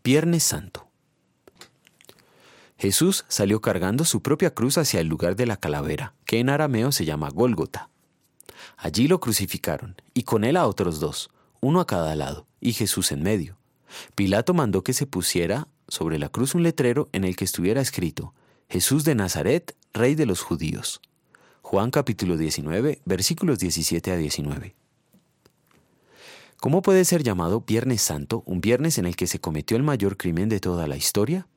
Viernes Santo. Jesús salió cargando su propia cruz hacia el lugar de la calavera, que en arameo se llama Gólgota. Allí lo crucificaron, y con él a otros dos, uno a cada lado, y Jesús en medio. Pilato mandó que se pusiera sobre la cruz un letrero en el que estuviera escrito: Jesús de Nazaret, Rey de los Judíos. Juan capítulo 19, versículos 17 a 19. ¿Cómo puede ser llamado Viernes Santo un viernes en el que se cometió el mayor crimen de toda la historia?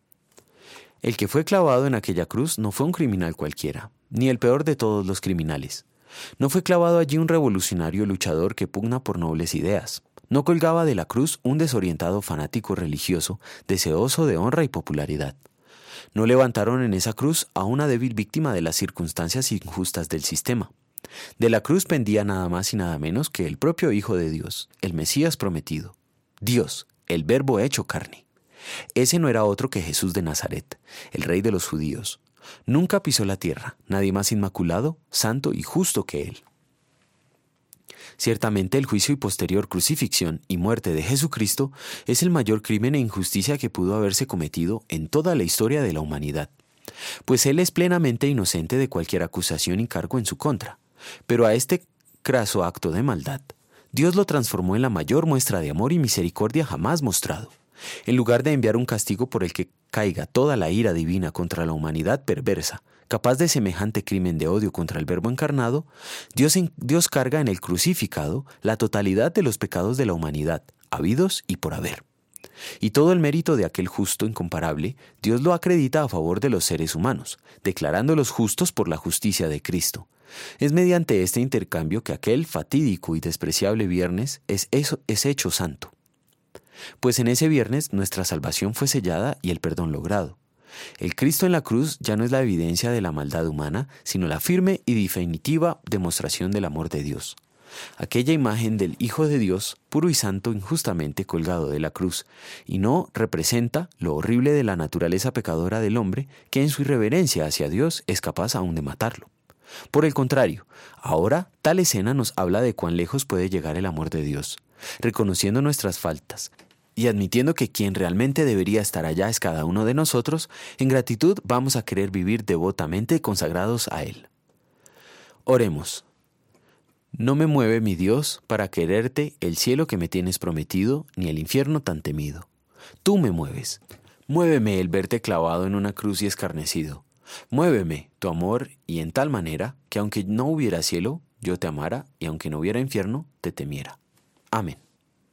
El que fue clavado en aquella cruz no fue un criminal cualquiera, ni el peor de todos los criminales. No fue clavado allí un revolucionario luchador que pugna por nobles ideas. No colgaba de la cruz un desorientado fanático religioso, deseoso de honra y popularidad. No levantaron en esa cruz a una débil víctima de las circunstancias injustas del sistema. De la cruz pendía nada más y nada menos que el propio Hijo de Dios, el Mesías prometido. Dios, el Verbo hecho carne. Ese no era otro que Jesús de Nazaret, el Rey de los Judíos. Nunca pisó la tierra, nadie más inmaculado, santo y justo que él. Ciertamente el juicio y posterior crucifixión y muerte de Jesucristo es el mayor crimen e injusticia que pudo haberse cometido en toda la historia de la humanidad, pues él es plenamente inocente de cualquier acusación y cargo en su contra. Pero a este craso acto de maldad, Dios lo transformó en la mayor muestra de amor y misericordia jamás mostrado. En lugar de enviar un castigo por el que caiga toda la ira divina contra la humanidad perversa, capaz de semejante crimen de odio contra el Verbo encarnado, Dios carga en el crucificado la totalidad de los pecados de la humanidad, habidos y por haber. Y todo el mérito de aquel justo incomparable, Dios lo acredita a favor de los seres humanos, declarándolos justos por la justicia de Cristo. Es mediante este intercambio que aquel fatídico y despreciable viernes es hecho santo. Pues en ese viernes nuestra salvación fue sellada y el perdón logrado. El Cristo en la cruz ya no es la evidencia de la maldad humana, sino la firme y definitiva demostración del amor de Dios. Aquella imagen del Hijo de Dios, puro y santo injustamente colgado de la cruz, y no representa lo horrible de la naturaleza pecadora del hombre que en su irreverencia hacia Dios es capaz aún de matarlo. Por el contrario, ahora tal escena nos habla de cuán lejos puede llegar el amor de Dios, reconociendo nuestras faltas y admitiendo que quien realmente debería estar allá es cada uno de nosotros. En gratitud vamos a querer vivir devotamente consagrados a Él. Oremos. No me mueve, mi Dios, para quererte el cielo que me tienes prometido, ni el infierno tan temido. Tú me mueves. Muéveme el verte clavado en una cruz y escarnecido. Muéveme tu amor y en tal manera que aunque no hubiera cielo, yo te amara y aunque no hubiera infierno, te temiera. Amén.